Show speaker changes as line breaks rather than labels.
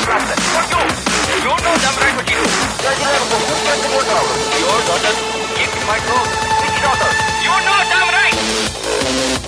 blaster. What you? You know damn right what you do. Your daughter, keep my clothes. Which daughter? You know damn right.